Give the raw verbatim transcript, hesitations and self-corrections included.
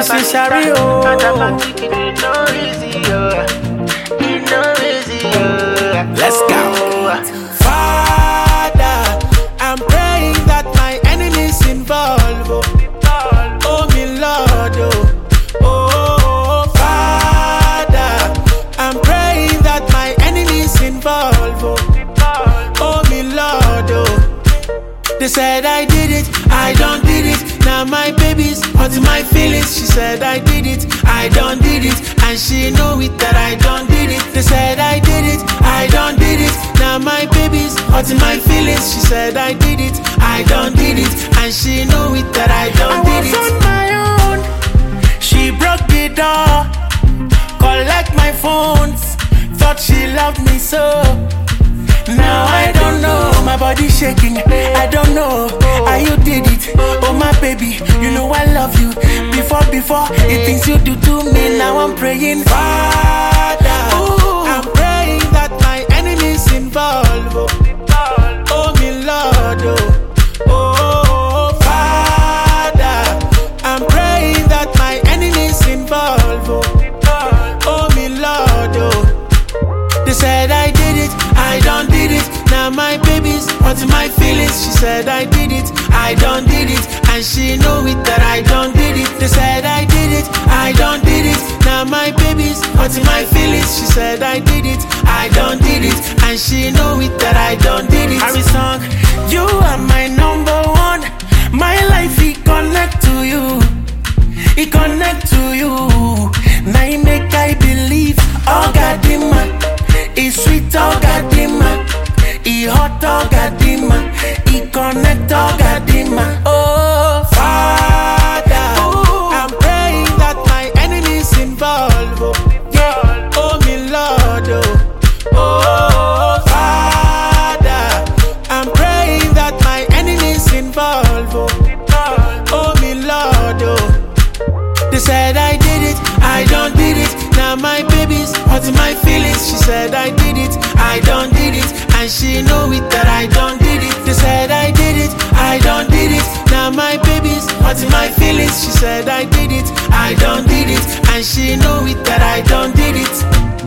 necessary, oh. Let's go. Father, I'm praying that my enemies involved. Oh, oh me Lord, oh. Oh, Father, I'm praying that my enemies involved. Oh, oh me Lord, oh. They said I did it, I don't did it. Now my baby's hurting my feelings. She said I did it, I don't did it. And she know it that I don't did it. They said I did it, I don't did it. Now my baby's hurting my feelings. She said I did it, I don't did it. And she know it that I don't I did it. I was on my own. She broke the door, collect my phones. Thought she loved me so. Now I don't know, my body shaking. I don't know how you did it. Oh my baby, you know I love you. Before, before, the things you do to me. Now I'm praying, Father, ooh, I'm praying that my enemies involved. Oh, oh me Lord, oh, oh Father, I'm praying that my enemies involved. Oh, oh me Lord, oh. They said I did it, I don't did it. Now my baby's hurting my feelings. She said I did it, I don't did it. And she know it that I don't did it. They said I did it, I don't did it. Now my baby's hurting my feelings. She said I did it, I don't did it. And she know it that I don't did it. Harry song, you are my number one. My life it connect to you, it connect to you. Now you make I believe, oh God, man. It's sweet, oh goddamn, it hot, oh goddamn, it connect, oh goddamn. Oh Father, ooh, I'm praying that my enemies involved. Oh, yeah, oh me Lord, oh, oh Father, I'm praying that my enemies involved. Oh, oh me Lord, oh. They said I did it, I don't did it. Now my baby's hurting my feelings. She said I did it, I don't did it. And she know it that I don't did it. They said I did it, I don't did it. Now my baby's hurting my feelings. She said I did it, I don't did it. And she know it that I don't did it.